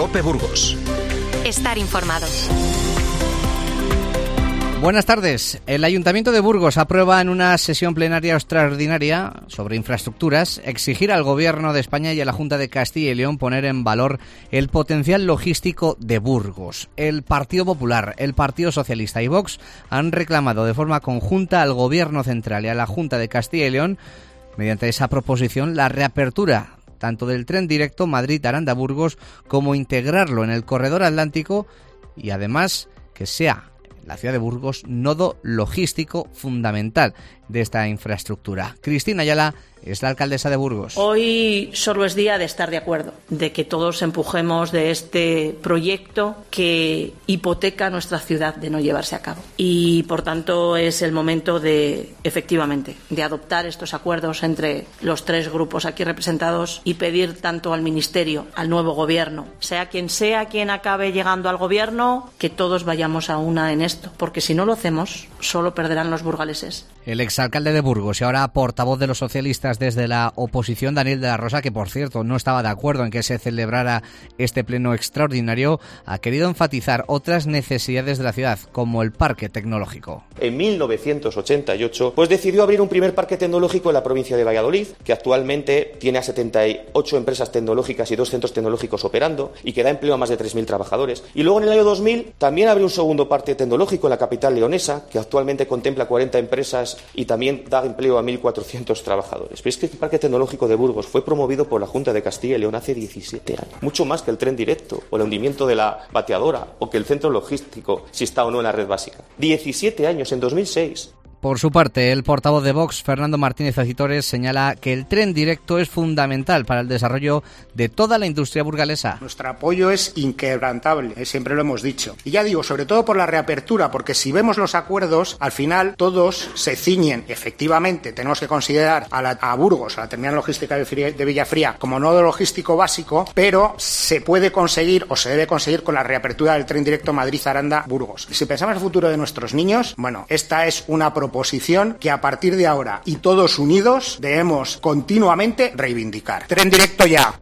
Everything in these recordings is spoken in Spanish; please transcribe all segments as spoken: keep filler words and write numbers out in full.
COPE Burgos. Estar informado. Buenas tardes. El Ayuntamiento de Burgos aprueba en una sesión plenaria extraordinaria sobre infraestructuras exigir al Gobierno de España y a la Junta de Castilla y León poner en valor el potencial logístico de Burgos. El Partido Popular, el Partido Socialista y Vox han reclamado de forma conjunta al Gobierno central y a la Junta de Castilla y León, mediante esa proposición, la reapertura tanto del tren directo Madrid-Aranda-Burgos como integrarlo en el corredor atlántico y además que sea la ciudad de Burgos nodo logístico fundamental de esta infraestructura. Cristina Ayala es la alcaldesa de Burgos. Hoy solo es día de estar de acuerdo, de que todos empujemos de este proyecto que hipoteca nuestra ciudad de no llevarse a cabo. Y por tanto es el momento de, efectivamente, de adoptar estos acuerdos entre los tres grupos aquí representados y pedir tanto al Ministerio, al nuevo Gobierno, sea quien sea quien acabe llegando al Gobierno, que todos vayamos a una en esto, porque si no lo hacemos, solo perderán los burgaleses. El exalcalde de Burgos y ahora portavoz de los socialistas desde la oposición, Daniel de la Rosa, que por cierto no estaba de acuerdo en que se celebrara este pleno extraordinario, ha querido enfatizar otras necesidades de la ciudad, como el parque tecnológico. En mil novecientos ochenta y ocho, pues decidió abrir un primer parque tecnológico en la provincia de Valladolid, que actualmente tiene a setenta y ocho empresas tecnológicas y dos centros tecnológicos operando y que da empleo a más de tres mil trabajadores. Y luego en el año dos mil también abrió un segundo parque tecnológico en la capital leonesa, que actualmente contempla cuarenta empresas y también da empleo a mil cuatrocientos trabajadores. Pero es que el Parque Tecnológico de Burgos fue promovido por la Junta de Castilla y León hace diecisiete años. Mucho más que el tren directo, o el hundimiento de la bateadora, o que el centro logístico, si está o no en la red básica. diecisiete años, en dos mil seis. Por su parte, el portavoz de Vox, Fernando Martínez Acitores, señala que el tren directo es fundamental para el desarrollo de toda la industria burgalesa. Nuestro apoyo es inquebrantable, siempre lo hemos dicho. Y ya digo, sobre todo por la reapertura, porque si vemos los acuerdos, al final todos se ciñen. Efectivamente, tenemos que considerar a, la, a Burgos, a la terminal logística de, Fría, de Villafría, como nodo logístico básico, pero se puede conseguir o se debe conseguir con la reapertura del tren directo Madrid-Aranda-Burgos. Si pensamos en el futuro de nuestros niños, bueno, esta es una propuesta proposición que a partir de ahora y todos unidos debemos continuamente reivindicar. Tren directo ya.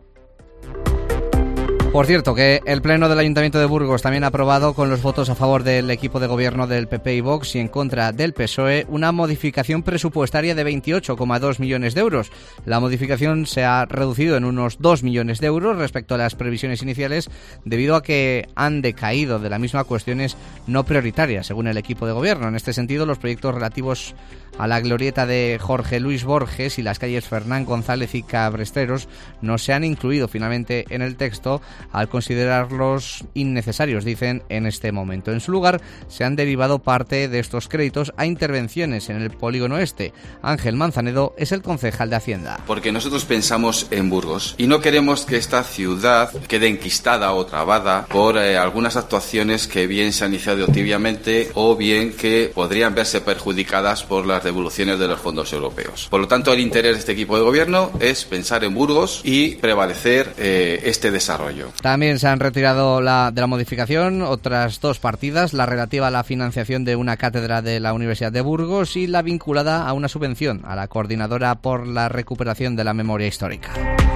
Por cierto, que el Pleno del Ayuntamiento de Burgos también ha aprobado con los votos a favor del equipo de gobierno del P P y Vox y en contra del P S O E una modificación presupuestaria de veintiocho coma dos millones de euros. La modificación se ha reducido en unos dos millones de euros respecto a las previsiones iniciales debido a que han decaído de la misma cuestiones no prioritarias, según el equipo de gobierno. En este sentido, los proyectos relativos a la glorieta de Jorge Luis Borges y las calles Fernán González y Cabresteros no se han incluido finalmente en el texto al considerarlos innecesarios, dicen en este momento. En su lugar, se han derivado parte de estos créditos a intervenciones en el polígono este. Ángel Manzanedo es el concejal de Hacienda. Porque nosotros pensamos en Burgos y no queremos que esta ciudad quede enquistada o trabada por eh, algunas actuaciones que bien se han iniciado tibiamente o bien que podrían verse perjudicadas por las devoluciones de los fondos europeos. Por lo tanto, el interés de este equipo de gobierno es pensar en Burgos y prevalecer eh, este desarrollo. También se han retirado la, de la modificación otras dos partidas, la relativa a la financiación de una cátedra de la Universidad de Burgos y la vinculada a una subvención a la Coordinadora por la Recuperación de la Memoria Histórica.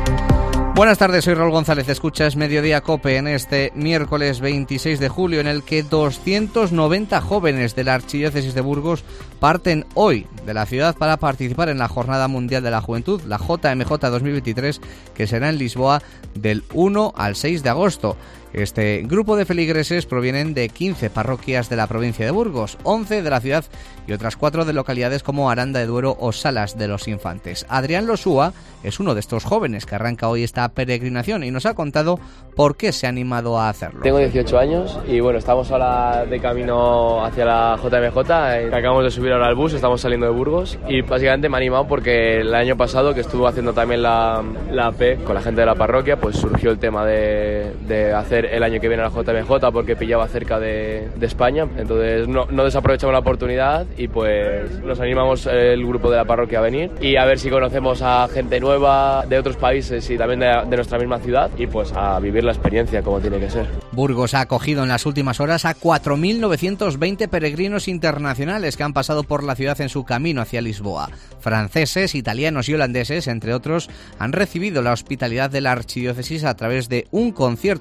Buenas tardes, soy Raúl González, escuchas Mediodía COPE en este miércoles veintiséis de julio en el que doscientos noventa jóvenes de la Archidiócesis de Burgos parten hoy de la ciudad para participar en la Jornada Mundial de la Juventud, la J M J dos mil veintitrés, que será en Lisboa del uno al seis de agosto. Este grupo de feligreses provienen de quince parroquias de la provincia de Burgos, once de la ciudad y otras cuatro de localidades como Aranda de Duero o Salas de los Infantes. Adrián Losúa es uno de estos jóvenes que arranca hoy esta peregrinación y nos ha contado por qué se ha animado a hacerlo. Tengo dieciocho años y bueno, estamos ahora de camino hacia la J M J, eh, acabamos de subir ahora al bus, estamos saliendo de Burgos y básicamente me ha animado porque el año pasado que estuve haciendo también la, la A P con la gente de la parroquia, pues surgió el tema de, de hacer el año que viene a la J M J porque pillaba cerca de, de España, entonces no, no desaprovechamos la oportunidad y pues nos animamos el grupo de la parroquia a venir y a ver si conocemos a gente nueva de otros países y también de, de nuestra misma ciudad y pues a vivir la experiencia como tiene que ser. Burgos ha acogido en las últimas horas a cuatro mil novecientos veinte peregrinos internacionales que han pasado por la ciudad en su camino hacia Lisboa. Franceses, italianos y holandeses, entre otros, han recibido la hospitalidad de la Archidiócesis a través de un concierto organizado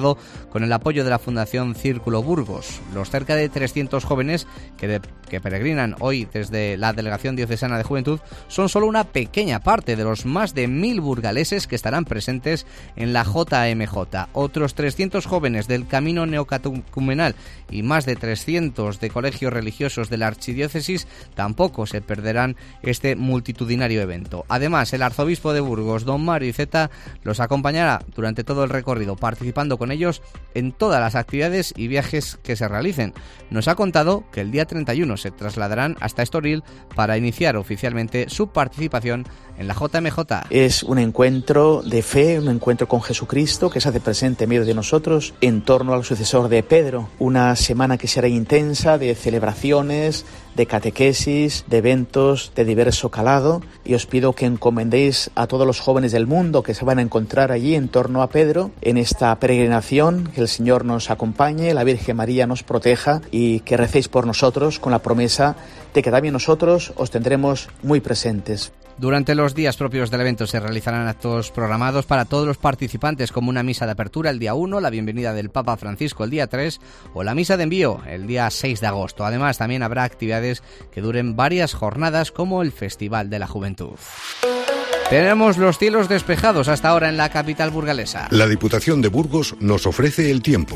contado con el apoyo de la Fundación Círculo Burgos. Los cerca de trescientos jóvenes que, de, que peregrinan hoy desde la Delegación Diocesana de Juventud son solo una pequeña parte de los más de mil burgaleses que estarán presentes en la J M J. Otros trescientos jóvenes del Camino Neocatecumenal y más de trescientos de colegios religiosos de la Archidiócesis tampoco se perderán este multitudinario evento. Además, el arzobispo de Burgos, don Mario Iceta, los acompañará durante todo el recorrido, participando con ellos en todas las actividades y viajes que se realicen. Nos ha contado que el día treinta y uno se trasladarán hasta Estoril para iniciar oficialmente su participación en la J M J. Es un encuentro de fe, un encuentro con Jesucristo que se hace presente en medio de nosotros en torno al sucesor de Pedro. Una semana que será intensa de celebraciones, de catequesis, de eventos de diverso calado, y os pido que encomendéis a todos los jóvenes del mundo que se van a encontrar allí en torno a Pedro en esta peregrinación, que el Señor nos acompañe, la Virgen María nos proteja y que recéis por nosotros con la promesa de que también nosotros os tendremos muy presentes. Durante los días propios del evento se realizarán actos programados para todos los participantes, como una misa de apertura el día uno, la bienvenida del Papa Francisco el día tres o la misa de envío el día seis de agosto. Además, también habrá actividades que duren varias jornadas, como el Festival de la Juventud. Tenemos los cielos despejados hasta ahora en la capital burgalesa. La Diputación de Burgos nos ofrece el tiempo.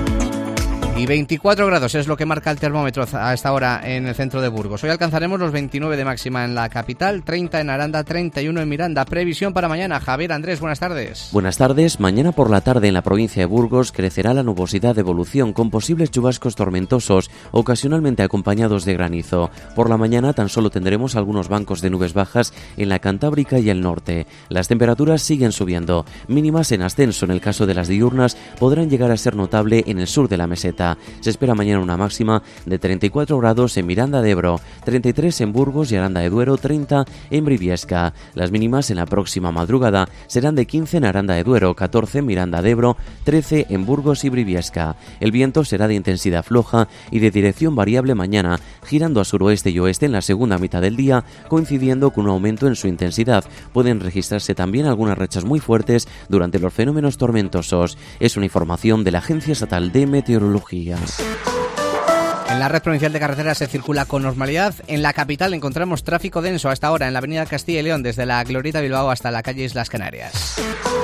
Y veinticuatro grados es lo que marca el termómetro a esta hora en el centro de Burgos. Hoy alcanzaremos los veintinueve de máxima en la capital, treinta en Aranda, treinta y uno en Miranda. Previsión para mañana. Javier Andrés, buenas tardes. Buenas tardes. Mañana por la tarde en la provincia de Burgos crecerá la nubosidad de evolución con posibles chubascos tormentosos, ocasionalmente acompañados de granizo. Por la mañana tan solo tendremos algunos bancos de nubes bajas en la Cantábrica y el norte. Las temperaturas siguen subiendo. Mínimas en ascenso en el caso de las diurnas podrán llegar a ser notable en el sur de la meseta. Se espera mañana una máxima de treinta y cuatro grados en Miranda de Ebro, treinta y tres en Burgos y Aranda de Duero, treinta en Briviesca. Las mínimas en la próxima madrugada serán de quince en Aranda de Duero, catorce en Miranda de Ebro, trece en Burgos y Briviesca. El viento será de intensidad floja y de dirección variable mañana, girando a suroeste y oeste en la segunda mitad del día, coincidiendo con un aumento en su intensidad. Pueden registrarse también algunas rachas muy fuertes durante los fenómenos tormentosos. Es una información de la Agencia Estatal de Meteorología. En la red provincial de carreteras se circula con normalidad. En la capital encontramos tráfico denso hasta ahora en la avenida Castilla y León, desde la Glorieta Bilbao hasta la calle Islas Canarias.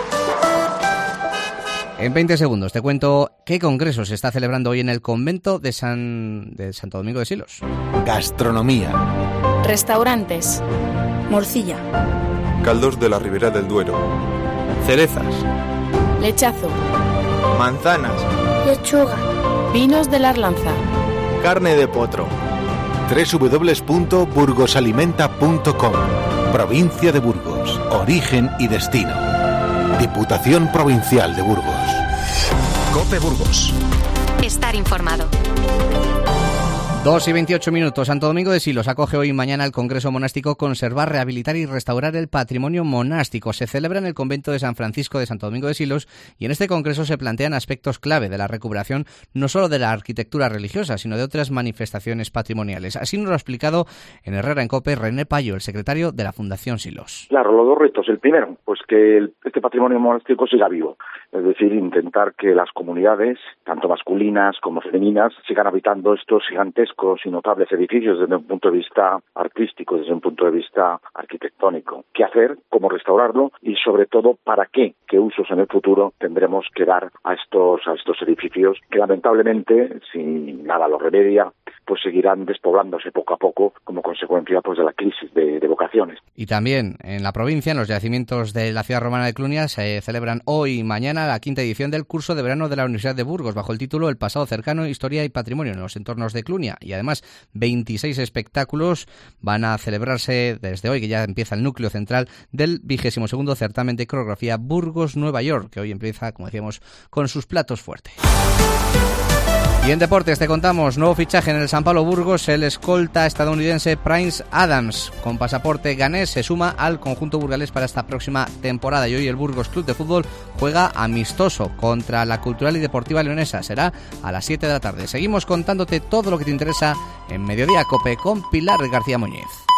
En veinte segundos te cuento qué congreso se está celebrando hoy en el convento de, San... de Santo Domingo de Silos. Gastronomía. Restaurantes. Morcilla. Caldos de la Ribera del Duero. Cerezas. Lechazo. Manzanas. Lechuga. Vinos de la Arlanza. Carne de potro. doble u doble u doble u punto burgosalimenta punto com. Provincia de Burgos. Origen y destino. Diputación Provincial de Burgos. COPE Burgos. Estar informado. Dos y veintiocho minutos. Santo Domingo de Silos acoge hoy y mañana el Congreso Monástico Conservar, Rehabilitar y Restaurar el Patrimonio Monástico. Se celebra en el convento de San Francisco de Santo Domingo de Silos y en este congreso se plantean aspectos clave de la recuperación no solo de la arquitectura religiosa, sino de otras manifestaciones patrimoniales. Así nos lo ha explicado en Herrera en COPE René Payo, el secretario de la Fundación Silos. Claro, los dos retos. El primero, pues que el, este patrimonio monástico siga vivo. Es decir, intentar que las comunidades, tanto masculinas como femeninas, sigan habitando estos gigantescos y notables edificios desde un punto de vista artístico, desde un punto de vista arquitectónico. ¿Qué hacer? ¿Cómo restaurarlo? Y sobre todo, ¿para qué? ¿Qué usos en el futuro tendremos que dar a estos, a estos edificios que lamentablemente, si nada lo remedia, pues seguirán despoblándose poco a poco como consecuencia pues de la crisis de, de vocaciones. Y también en la provincia, en los yacimientos de la ciudad romana de Clunia, se celebran hoy y mañana la quinta edición del curso de verano de la Universidad de Burgos, bajo el título El pasado cercano, historia y patrimonio en los entornos de Clunia. Y además, veintiséis espectáculos van a celebrarse desde hoy, que ya empieza el núcleo central del vigésimo segundo certamen de coreografía Burgos-Nueva York, que hoy empieza, como decíamos, con sus platos fuertes. Y en deportes te contamos nuevo fichaje en el San Pablo Burgos. El escolta estadounidense Prince Adams, con pasaporte ganés, se suma al conjunto burgalés para esta próxima temporada. Y hoy el Burgos Club de Fútbol juega amistoso contra la Cultural y Deportiva Leonesa. Será a las siete de la tarde. Seguimos contándote todo lo que te interesa en Mediodía COPE con Pilar García Muñiz.